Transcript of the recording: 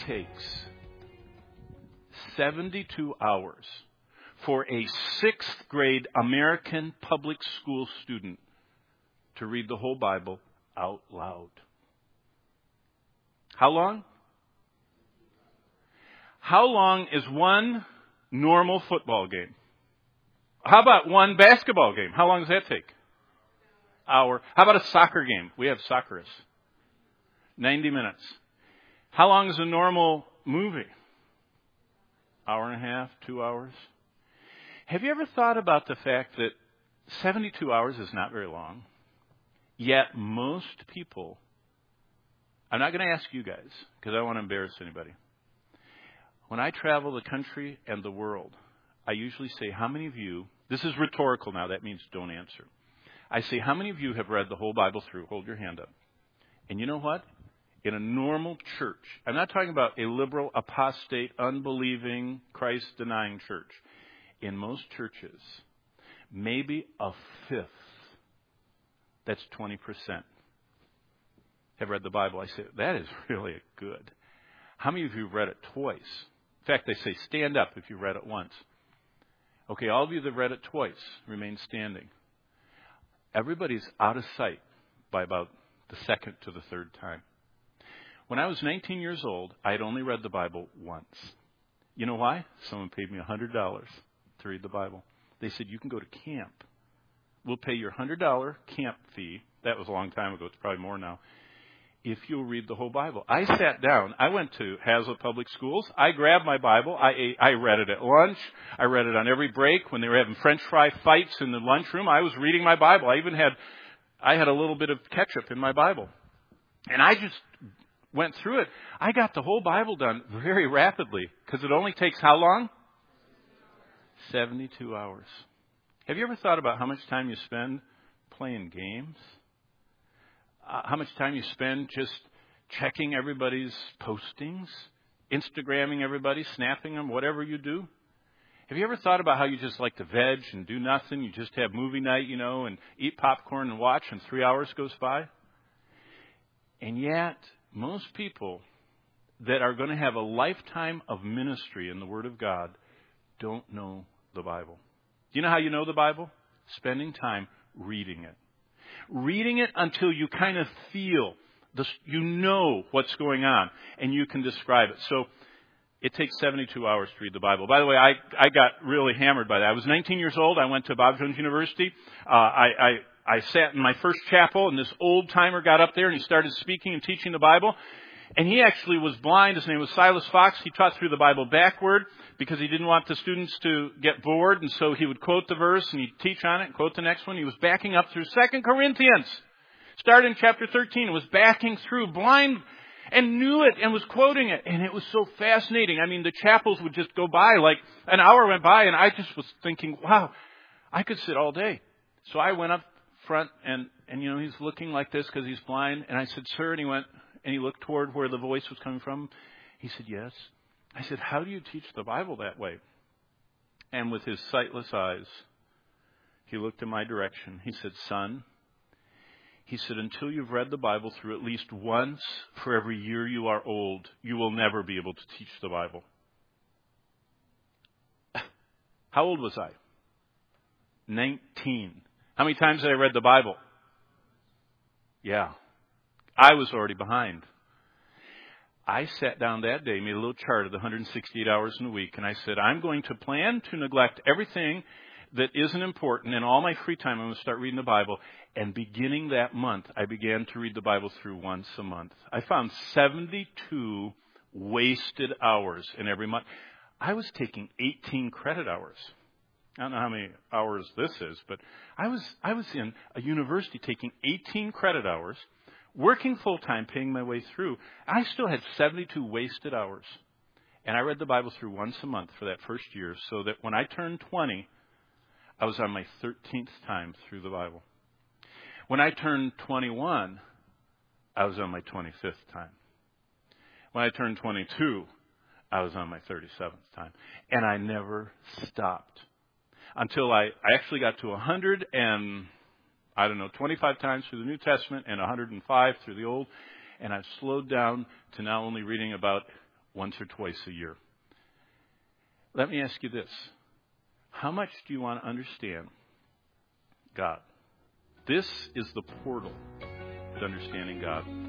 takes 72 hours for a 6th grade American public school student to read the whole Bible out loud. How long? How long is one normal football game? How about one basketball game? How long does that take? Hour. How about a soccer game? We have soccerists. 90 minutes. How long is a normal movie? Hour and a half, 2 hours. Have you ever thought about the fact that 72 hours is not very long? Yet most people, I'm not going to ask you guys because I don't want to embarrass anybody. When I travel the country and the world, I usually say, how many of you, this is rhetorical now, that means don't answer. I say, how many of you have read the whole Bible through? Hold your hand up. And you know what? In a normal church, I'm not talking about a liberal, apostate, unbelieving, Christ-denying church. In most churches, maybe a fifth, that's 20%, have read the Bible. I say, that is really good. How many of you have read it twice? In fact, they say, stand up if you read it once. Okay, all of you that read it twice, remain standing. Everybody's out of sight by about the second to the third time. When I was 19 years old, I had only read the Bible once. You know why? Someone paid me $100 to read the Bible. They said, you can go to camp. We'll pay your $100 camp fee. That was a long time ago. It's probably more now. If you'll read the whole Bible. I sat down. I went to Hazlet Public Schools. I grabbed my Bible. I read it at lunch. I read it on every break. When they were having French fry fights in the lunchroom, I was reading my Bible. I had a little bit of ketchup in my Bible. And I just went through it. I got the whole Bible done very rapidly because it only takes how long? 72 hours. Have you ever thought about how much time you spend playing games? How much time you spend just checking everybody's postings, Instagramming everybody, snapping them, whatever you do? Have you ever thought about how you just like to veg and do nothing? You just have movie night, and eat popcorn and watch, and 3 hours goes by? And yet, most people that are going to have a lifetime of ministry in the Word of God don't know the Bible. Do you know how you know the Bible? Spending time reading it. Reading it until you kind of feel, you know what's going on, and you can describe it. So it takes 72 hours to read the Bible. By the way, I got really hammered by that. I was 19 years old. I went to Bob Jones University. I sat in my first chapel, and this old timer got up there, and he started speaking and teaching the Bible. And he actually was blind. His name was Silas Fox. He taught through the Bible backward because he didn't want the students to get bored. And so he would quote the verse and he'd teach on it and quote the next one. He was backing up through 2 Corinthians. Started in chapter 13. Was backing through blind and knew it and was quoting it. And it was so fascinating. I mean, the chapels would just go by, like an hour went by, and I just was thinking, wow, I could sit all day. So I went up front and he's looking like this because he's blind. And I said, sir, and he went, and he looked toward where the voice was coming from. He said, yes. I said, how do you teach the Bible that way? And with his sightless eyes, he looked in my direction. He said, son, he said, until you've read the Bible through at least once for every year you are old, you will never be able to teach the Bible. How old was I? 19. How many times had I read the Bible? Yeah. I was already behind. I sat down that day, made a little chart of the 168 hours in a week, and I said, I'm going to plan to neglect everything that isn't important, and all my free time I'm going to start reading the Bible. And beginning that month, I began to read the Bible through once a month. I found 72 wasted hours in every month. I was taking 18 credit hours. I don't know how many hours this is, but I was in a university taking 18 credit hours, working full-time, paying my way through. I still had 72 wasted hours. And I read the Bible through once a month for that first year, so that when I turned 20, I was on my 13th time through the Bible. When I turned 21, I was on my 25th time. When I turned 22, I was on my 37th time. And I never stopped until I actually got to 25 times through the New Testament and 105 through the Old. And I've slowed down to now only reading about once or twice a year. Let me ask you this. How much do you want to understand God? This is the portal to understanding God.